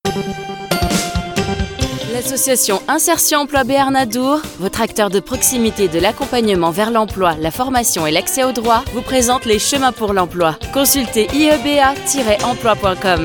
L'association Insertion Emploi Béarn Adour, votre acteur de proximité de l'accompagnement vers l'emploi, la formation et l'accès aux droits, vous présente les chemins pour l'emploi. Consultez ieba-emploi.com.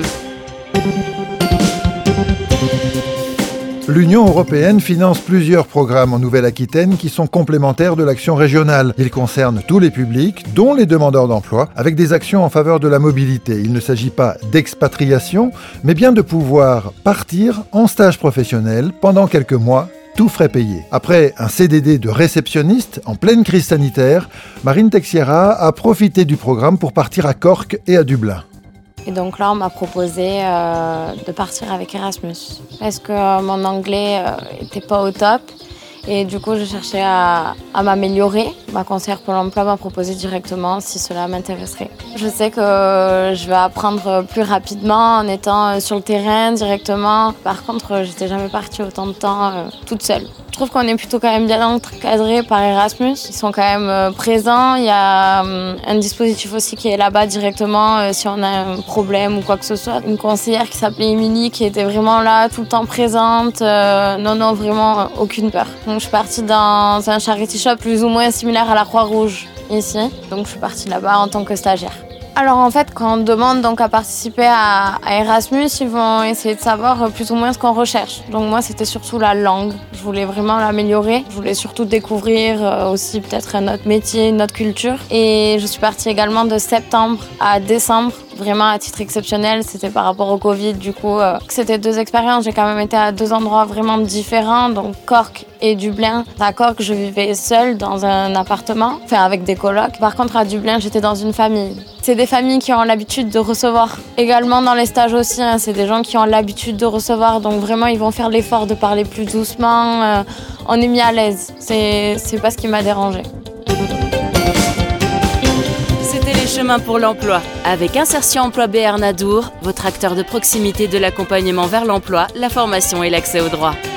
L'Union européenne finance plusieurs programmes en Nouvelle-Aquitaine qui sont complémentaires de l'action régionale. Ils concernent tous les publics, dont les demandeurs d'emploi, avec des actions en faveur de la mobilité. Il ne s'agit pas d'expatriation, mais bien de pouvoir partir en stage professionnel pendant quelques mois, tout frais payés. Après un CDD de réceptionniste en pleine crise sanitaire, Marine Texiera a profité du programme pour partir à Cork et à Dublin. Et donc là, on m'a proposé de partir avec Erasmus parce que mon anglais était pas au top. Et du coup, je cherchais à m'améliorer. Ma conseillère pour l'emploi m'a proposé directement si cela m'intéresserait. Je sais que je vais apprendre plus rapidement en étant sur le terrain directement. Par contre, j'étais jamais partie autant de temps toute seule. Je trouve qu'on est plutôt quand même bien encadré par Erasmus. Ils sont quand même présents. Il y a un dispositif aussi qui est là-bas directement si on a un problème ou quoi que ce soit. Une conseillère qui s'appelait Émilie qui était vraiment là, tout le temps présente. Non, vraiment aucune peur. Donc je suis partie dans un charity shop plus ou moins similaire à la Croix-Rouge ici. Donc je suis partie là-bas en tant que stagiaire. Alors en fait, quand on demande donc à participer à Erasmus, ils vont essayer de savoir plus ou moins ce qu'on recherche. Donc moi, c'était surtout la langue. Je voulais vraiment l'améliorer. Je voulais surtout découvrir aussi peut-être un autre métier, une autre culture. Et je suis partie également de septembre à décembre. Vraiment à titre exceptionnel, c'était par rapport au Covid. Du coup, c'était 2 expériences. J'ai quand même été à 2 endroits vraiment différents, donc Cork et Dublin. À Cork, je vivais seule dans un appartement, avec des colocs. Par contre, à Dublin, j'étais dans une famille. C'est des familles qui ont l'habitude de recevoir. Également dans les stages aussi, c'est des gens qui ont l'habitude de recevoir. Donc vraiment, ils vont faire l'effort de parler plus doucement. On est mis à l'aise. C'est pas ce qui m'a dérangée. C'était les chemins pour l'emploi. Avec Insertion Emploi Béarn Adour, votre acteur de proximité de l'accompagnement vers l'emploi, la formation et l'accès aux droits.